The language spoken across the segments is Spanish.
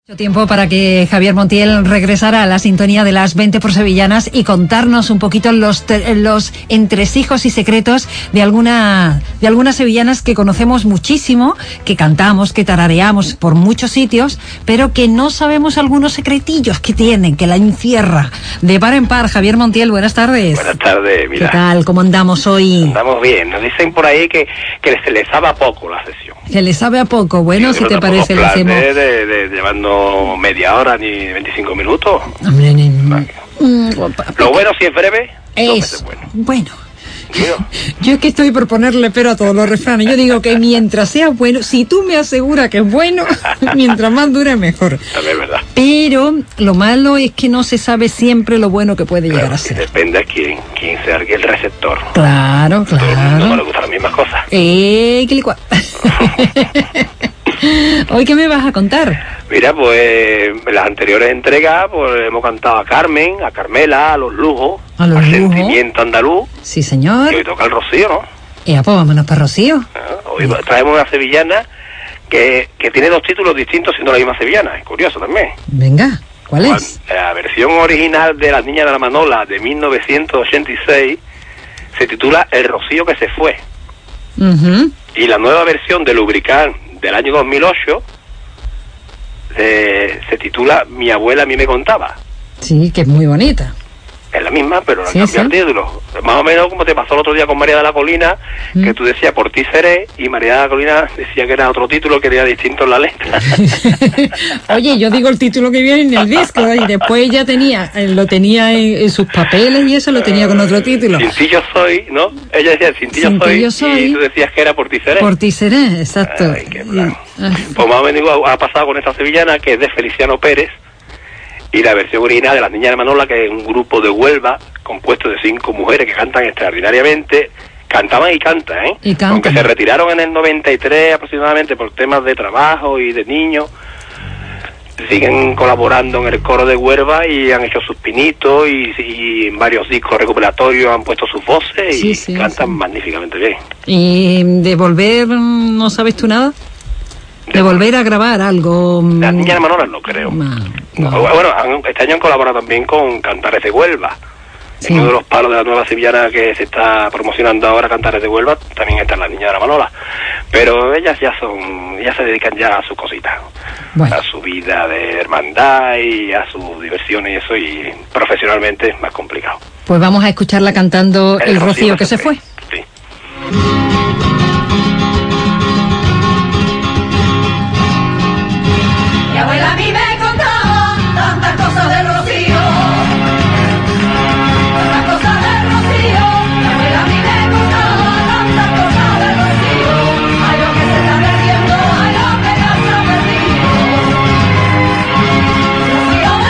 Tiempo para que Javier Montiel regresara a la sintonía de las 20 por Sevillanas y contarnos un poquito los entresijos y secretos de algunas sevillanas que conocemos muchísimo, que cantamos, que tarareamos por muchos sitios, pero que no sabemos algunos secretillos que tienen, que la encierra. De par en par, Javier Montiel, buenas tardes. Buenas tardes, mira. ¿Qué tal? ¿Cómo andamos hoy? Andamos bien. Nos dicen por ahí que se les sabe a poco la sesión. Que le sabe a poco. Bueno, si te parece, le hacemos... llevando media hora ni 25 minutos. Hombre, lo bueno, si es breve, es bueno. Digo. Yo es que estoy por ponerle pero a todos los refranes. Yo digo que mientras sea bueno, si tú me aseguras que es bueno, mientras más dure mejor. También es verdad. Pero lo malo es que no se sabe siempre lo bueno que puede llegar a ser. Depende a quién sea el receptor. Claro. No me gustan las mismas cosas. Quilicua. ¿Hoy qué me vas a contar? Mira, pues en las anteriores entregas pues hemos cantado a Carmen, a Carmela, a Los Lujos, al Sentimiento Andaluz. Sí, señor. Y hoy toca el Rocío, ¿no? Pues vámonos para Rocío. Hoy traemos una sevillana que tiene dos títulos distintos siendo la misma sevillana. Es curioso también. Venga, ¿cuál es? La versión original de Las Niñas de la Manola de 1986 se titula El Rocío que se fue. Y la nueva versión de Lubricán del año 2008 se titula Mi abuela a mí me contaba. Sí, que es muy bonita. Es la misma, pero no cambia el título. Más o menos como te pasó el otro día con María de la Colina, que tú decías Por ti seré, y María de la Colina decía que era otro título, que era distinto en la letra. Oye, yo digo el título que viene en el disco, y después ella lo tenía en sus papeles y eso lo tenía con otro título. Sin ti yo soy, ¿no? Ella decía Sin ti yo soy, y tú decías que era Por ti seré. Por ti seré, exacto. Ay, qué plan. Pues más o menos ha pasado con esta sevillana, que es de Feliciano Pérez, y la versión original de Las Niñas de Manola, que es un grupo de Huelva compuesto de 5 mujeres que cantan extraordinariamente. Cantaban y cantan, ¿eh? Aunque se retiraron en el 93 aproximadamente por temas de trabajo y de niños, siguen colaborando en el coro de Huelva y han hecho sus pinitos y en varios discos recuperatorios han puesto sus voces y cantan magníficamente bien. ¿Y de volver no sabes tú nada? ¿De volver a grabar algo? Las Niñas de Manola no creo. No. Bueno, este año han colaborado también con Cantares de Huelva. Sí. En uno de los palos de la nueva sevillana que se está promocionando ahora, Cantares de Huelva, también están Las Niñas de la Manola. Pero ellas ya se dedican ya a sus cositas. Bueno. A su vida de hermandad y a sus diversiones y eso, y profesionalmente es más complicado. Pues vamos a escucharla cantando El Rocío que se fue. Sí. Mi abuela a mí me contaba tantas cosas del Rocío, tantas cosas del Rocío. Mi abuela a mí me contaba tantas cosas del Rocío. Ay, lo que se está perdiendo, ay, lo que ya se ha perdido. Rocío de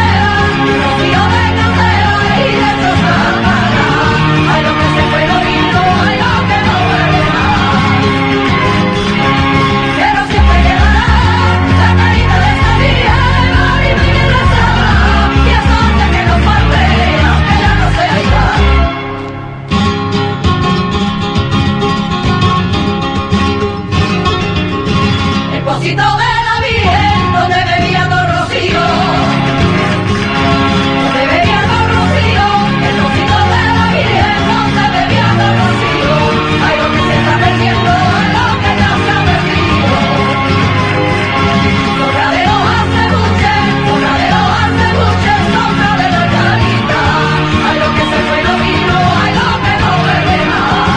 cantera y de Choscamara. Ay, lo que se fue no vino, ay, lo que no vuelve más. Pero siempre quedará la carita de esta vieja y me rezaba, y eso hace que no falte, aunque ya no sea igual. El pocito de la Virgen donde bebía Don Rocío, donde bebía Don Rocío, el pocito de la Virgen donde bebía Don Rocío. Ay, lo que se está perdiendo, ay, lo que ya se ha perdido. Sombra de los acebuches, sombra de los acebuches, sombra de la carita. Ay, lo que se fue no vino, ay, lo que no vuelve más.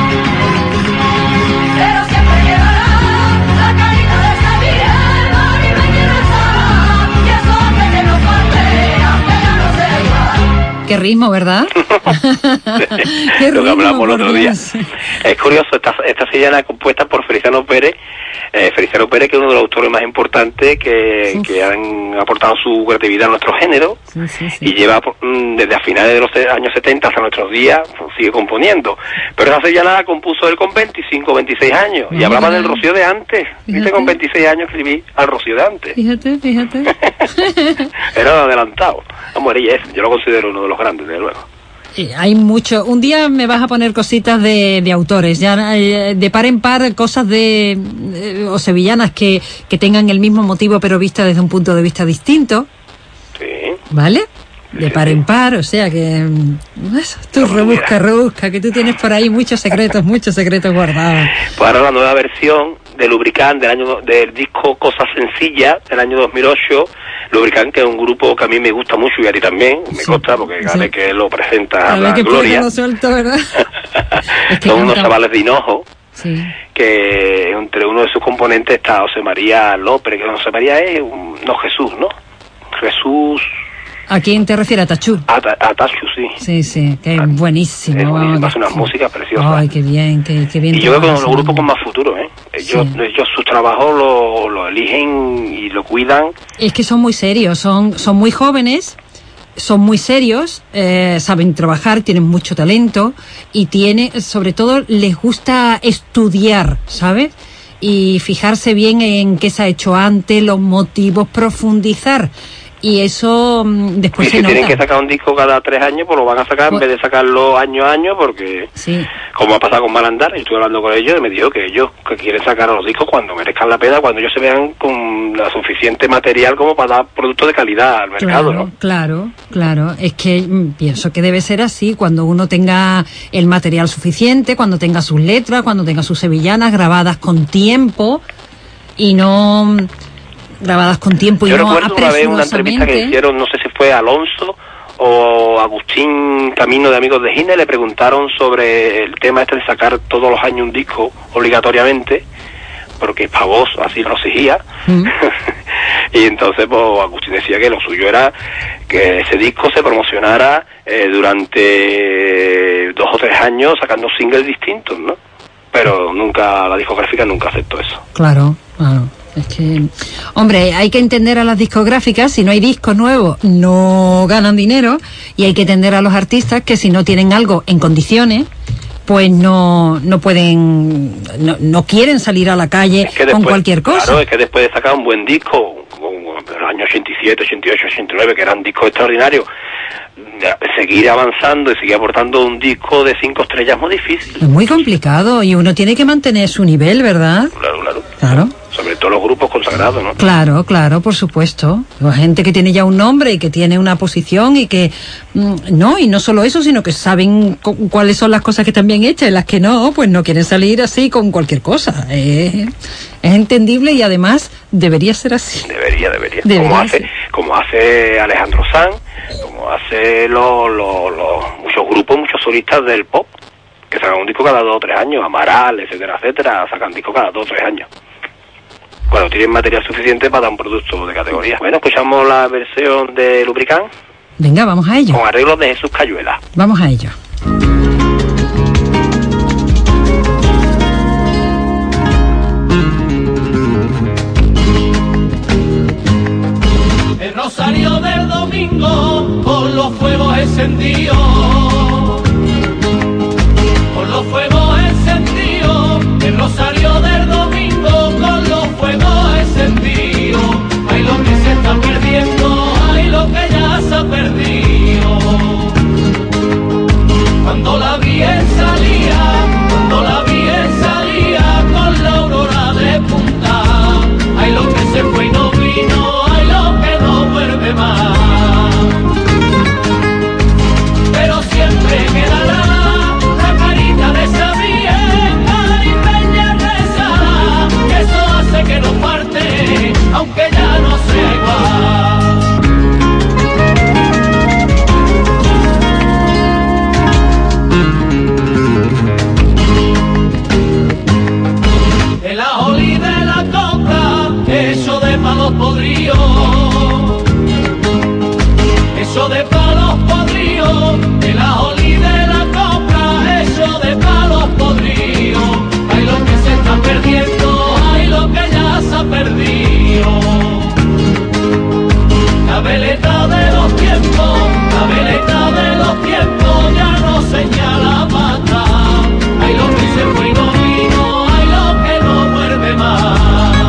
Pero siempre quedará la carita de esa Virgen, y me rezaba, y eso hace que no falte, aunque ya no sea igual. Qué ritmo, ¿verdad? Qué Lo que hablamos el otro día. Dios. Es curioso, esta sevillana compuesta por Feliciano Pérez, que es uno de los autores más importantes que han aportado su creatividad a nuestro género, Sí. y lleva desde a finales de los años 70 hasta nuestros días, pues, sigue componiendo. Pero esa sevillana la compuso él con 25, 26 años, y hablaba del Rocío de antes. Dice, con 26 años escribí al Rocío de antes. Fíjate. Era adelantado. Vamos, yo lo considero uno de los grandes, desde luego. Hay mucho. Un día me vas a poner cositas de autores, ya de par en par, cosas o sevillanas que tengan el mismo motivo pero vista desde un punto de vista distinto. Sí. ¿Vale? De par en par, o sea que tú rebusca, que tú tienes por ahí muchos secretos guardados. Pues ahora la nueva versión de Lubricant del disco Cosas Sencillas del año 2008. Lubricant, que es un grupo que a mí me gusta mucho y a ti también, me consta, porque cada vez que lo presenta a la gloria. Lo suelto, ¿verdad? Es que son unos chavales de Hinojo, sí. Que entre uno de sus componentes está José María López, que José María es, Jesús, ¿no? Jesús... ¿A quién te refieres? ¿A Tachu? A Tachu, sí. Sí, que es buenísimo. Es buenísimo, hace unas músicas preciosas. Ay, qué bien, qué bien. Y yo creo que con los grupos con más futuro, ¿eh? Ellos sus trabajos lo eligen y lo cuidan. Es que son muy serios, son muy jóvenes, son muy serios, saben trabajar, tienen mucho talento y sobre todo les gusta estudiar, ¿sabes? Y fijarse bien en qué se ha hecho antes, los motivos, profundizar. Y eso después se nota. Y si tienen que sacar un disco cada 3 años, pues lo van a sacar en vez de sacarlo año a año, porque como ha pasado con Malandar, y estuve hablando con ellos y me dijo que ellos que quieren sacar los discos cuando merezcan la pena, cuando ellos se vean con la suficiente material como para dar productos de calidad al mercado, ¿no? Claro. Es que pienso que debe ser así, cuando uno tenga el material suficiente, cuando tenga sus letras, cuando tenga sus sevillanas grabadas con tiempo y no... grabadas con tiempo y no apresuradamente. Yo recuerdo una vez una entrevista que hicieron, no sé si fue Alonso o Agustín Camino de Amigos de Gine, le preguntaron sobre el tema de sacar todos los años un disco obligatoriamente, porque Pavos así lo exigía. Y entonces pues Agustín decía que lo suyo era que ese disco se promocionara durante 2 o 3 años sacando singles distintos, ¿no? Pero la discográfica nunca aceptó eso. Claro. Es que, hombre, hay que entender a las discográficas, si no hay discos nuevos no ganan dinero, y hay que entender a los artistas que si no tienen algo en condiciones, pues no pueden, no quieren salir a la calle con cualquier cosa. Claro, es que después de sacar un buen disco, en el año 87, 88, 89, que eran discos extraordinarios, seguir avanzando y seguir aportando un disco de 5 estrellas es muy difícil. Es muy complicado y uno tiene que mantener su nivel, ¿verdad? Claro. Sobre todo los grupos consagrados, ¿no? Claro, por supuesto. La gente que tiene ya un nombre y que tiene una posición y que... y no solo eso, sino que saben cuáles son las cosas que están bien hechas y las que no, pues no quieren salir así con cualquier cosa. Es entendible y además debería ser así. Debería. Como hace Alejandro Sanz, como hace muchos grupos, muchos solistas del pop, que sacan un disco cada 2 o 3 años, Amaral, etcétera, sacan disco cada 2 o 3 años. Cuando tienen material suficiente para dar un producto de categoría. Bueno, escuchamos la versión de Lubricant. Venga, vamos a ello. Con arreglos de Jesús Cayuela. Vamos a ello. El rosario del domingo con los fuegos encendidos. Con los fuegos encendidos. El rosario del domingo con los fuegos encendidos. Hay lo que se está perdiendo, hay lo que ya se ha perdido. Cuando la Virgen salía con la aurora de punta. Hay lo que se fue y no vino, hay lo que no vuelve más. Pero siempre quedará la carita de esa Virgen caribeña rezada, que eso hace que no parte, aunque ya no sea igual. El ajolí de la coca, eso de palos podridos, eso de palos podridos, el ajolí de la coca, eso de palos podridos. Hay lo que se está perdiendo, hay lo que ya se ha perdido. La veleta de los tiempos, la veleta de los tiempos ya no señala pata. Hay lo que se fue y no vino, hay lo que no vuelve más.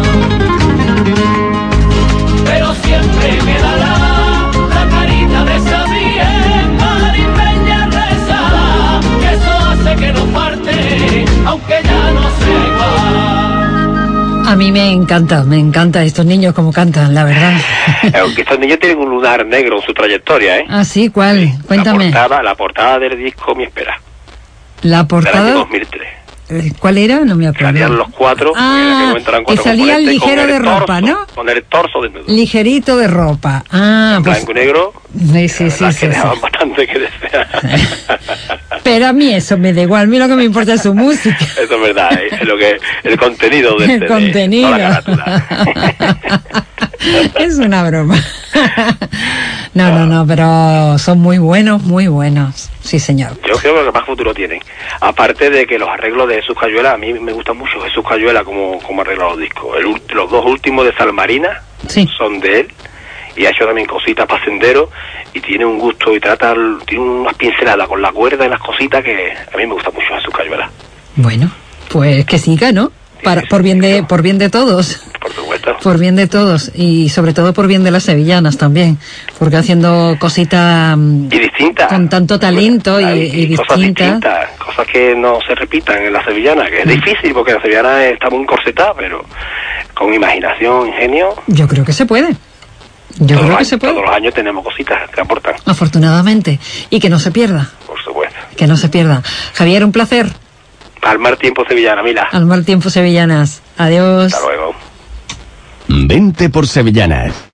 Pero siempre quedará la carita de esa Virgen caribeña rezada. mí me encanta estos niños como cantan, la verdad. Aunque estos niños tienen un lunar negro en su trayectoria, ¿eh? Ah, sí, ¿cuál? Sí, Cuéntame. La portada del disco Mi Espera. La Del año portada, 2003. ¿cuál era? No me acuerdo. Salían los cuatro, en aquel Ah, momento eran que cuatro salían componentes, ligero con de el ropa, torso, ¿no? Con el torso desnudo. Ligerito de ropa. Ah, En pues... blanco y negro. Sí, sí, La sí, verdad sí, que sí. dejaban bastante que desear. Pero a mí eso me da igual, a mí lo que me importa es su música. Eso es verdad, es lo que el contenido de El contenido. no la carátula. Es una broma. No, pero son muy buenos, sí señor. Yo creo que más futuro tienen. Aparte de que los arreglos de Jesús Cayuela, a mí me gusta mucho Jesús Cayuela como arregla los discos. Los dos últimos de Salmarina Sí. son de él, y ha hecho también cositas para Sendero, y tiene un gusto y tiene unas pinceladas con la cuerda y las cositas que a mí me gusta mucho Jesús Cayuela. Bueno, pues que siga, ¿no? Por bien de todos. Por supuesto. Por bien de todos y sobre todo por bien de las sevillanas también, porque haciendo cositas Y distintas. con tanto talento y cosas distintas. distintas, cosas que no se repitan en la sevillana, que es difícil porque la sevillana está muy encorsetada, pero con imaginación, ingenio, Yo creo que se puede. Yo creo que se todos puede. los años tenemos cositas que aportan, Afortunadamente. Y que no se pierda. por supuesto. Que no se pierda. Javier, un placer. Al mar tiempo sevillana, Mila. Al mal tiempo, sevillanas. Adiós. Hasta luego. Vente por Sevillanas.